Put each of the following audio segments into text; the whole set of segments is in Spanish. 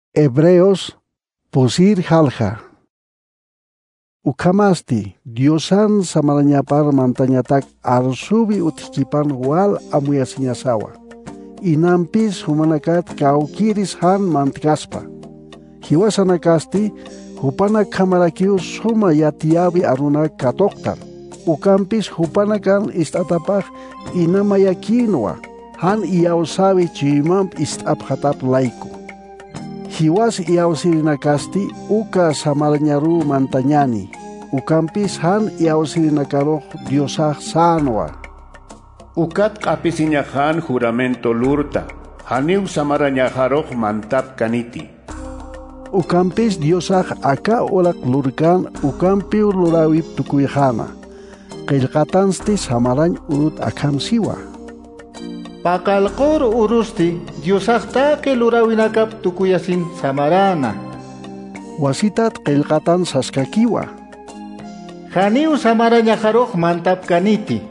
Hebreos posir halja. Ukamasti Diosan samaranyapar mantanyatak arsubi utikipan wal amuyasinyasawa. Inampis humanakat kaukiris han mantkaspa. Hiwasanakasti hupana kamarakiu suma yatiabi aruna katoktan. Ukampis hupanakan istatapaj inamayakinwa han iausabi chimamp istaphatap laiku. Hiwas iausirinakasti uka samarnyaru mantanyani. Ukampis han iausirinakaroh diosah sanwa. Ukat kapisinyahan juramento lurta. Haniu samaranyaharoh mantap kaniti. Ukampis diosah aka olak lurkan ukampiur lurawip tukuyhana. Qillqatansti samarany urut akam siwa. Pakalqur urusti diosaqta lurawinakap tukuyasin samarana. Wasitat qillqatan saskakiwa. Haniu samarañaharoq mantap kaniti.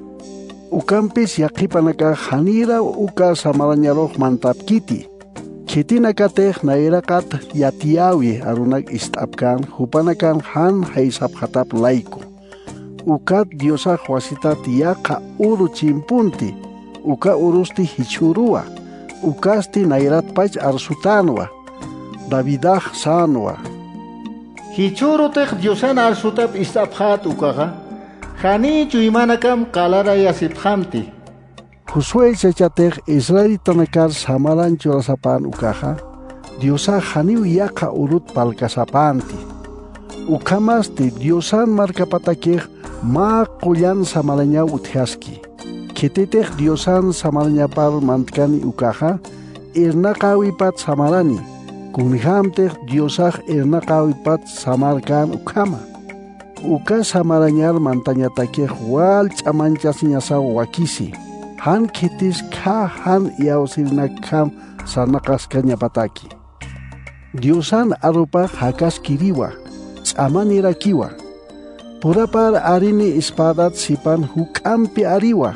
Ukampis yaqipanaka hanira uka samarañaroq mantap kiti. Kitinakatej nairakat yatiawi arunak istapkan hupanakan han haisaphatap laiku. Ukat diosaq wasitat yaqa uru chimpunti. Uka urusti hichurua. Ukasti nairatpach arsutanwa. Davidah sanwa. Hichurutej diosan arsutap istaphat ukaga. Hani chuymanakam qalara yasiphamti. Josué chachatej Israel tanakar samaran churasapan ukaja. Diosa haniu yaqa urut palkasapanti. Ukamasti diosan markapatakej ma quyan samaraña utjaski. Ketitej diosan samaranyapar mantkani ukaja irnaqawipat samarani. Kunhamtej diosaj irnaqawipat samarkan ukama. Uka samaranyar mantañatakej wal ch'amanchasñasaw wakisi. Han kitis ka han iawsirnakam sanaqaskañapataki. Diosan arupa hakaskiriwa, ch'amanirakiwa. Purapar arini espadat sipan hukampi ariwa.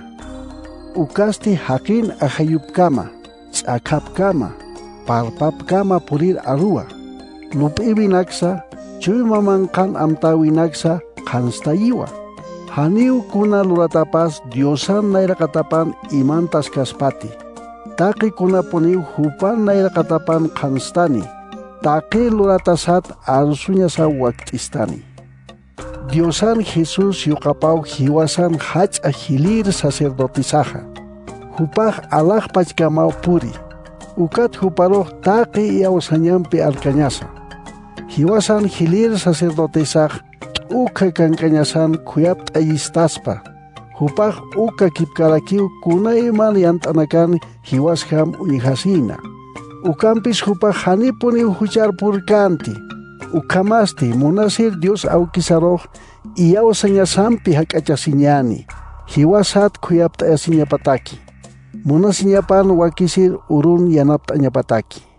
Ukasti hakin ahayupkama, ch'akapkama, parpapkama purir arua. Lup'iwinaksa, chuymamanqan amtawinaksa qanstayiwa. Haniu kuna luratapas diosan nairaqatapan imantas kaspati. Taqi kuna puniu hupan nairaqatapan qanstani. Taqi luratasat arsuñasa waktistani. Diosan Jesús yuqapaw hiwasan hach'a hilir sacerdotisaja. Hupaj alaj pachkamaw puri. Ukat huparoh taqi iawsañampi alkañasa. Hiwasan hilir sacerdotisaj uka kankañasan kuyap ayistaspa. Hupaj uka kipkarakiw kunayman yant'anakan hiwasham unihasina. Ukampis hupaj hanipuniw hucharpurkanti. Ukamasti munasir Dios awkisaroq iyawsañasampi hak'achasiñani. Hiwasat khuyapt'ayasiñapataki. Munasiñapan wakisir urun yanapt'añapataki.